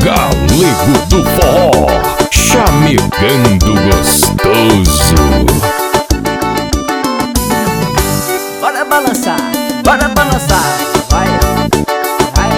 Galego do forró, chamegando gostoso. Bora balançar, bora balançar. Vai, vai.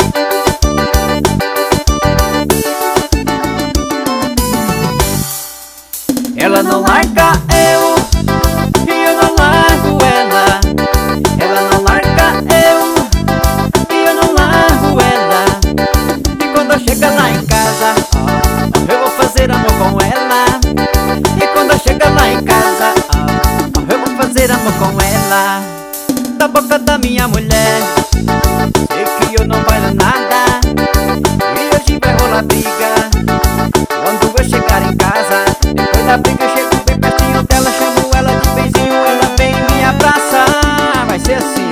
Ela não larga eu, e eu não largo ela. Ela não larga eu, e eu não largo ela. E quando eu chego lá em casa, eu vou fazer amor com ela. E quando eu chego lá em casa, eu vou fazer amor com ela. Da boca da minha mulher, sei que eu não valho nada, e hoje vai rolar briga. Quando eu chegar em casa, depois da briga eu chego bem pertinho dela, chamo ela de benzinho, ela vem e me abraça. Vai ser assim,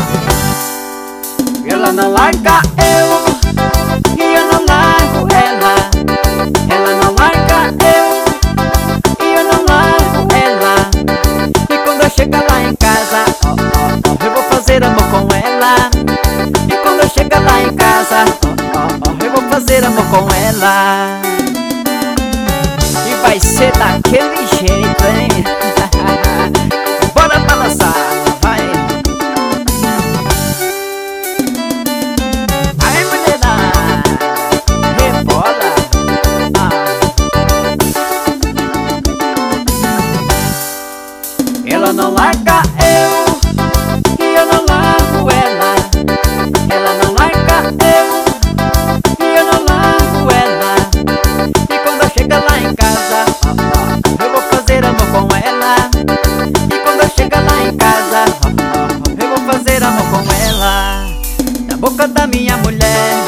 ó. Ela não larga eu, e eu não largo ela. Ela não larga eu, e eu não largo ela. E quando eu chegar lá em casa, eu vou fazer amor com ela. E quando eu chegar lá em casa, eu vou fazer amor com ela. E vai ser daquele jeito, hein? Bora balançar, vai. Aí, menina, rebola. Ela não larga eu, e eu não largo ela. Ela não larga eu, e eu não largo ela. E quando eu chegar lá em casa, eu vou fazer amor com ela. E quando eu chegar lá em casa, eu vou fazer amor com ela. Da boca da minha mulher,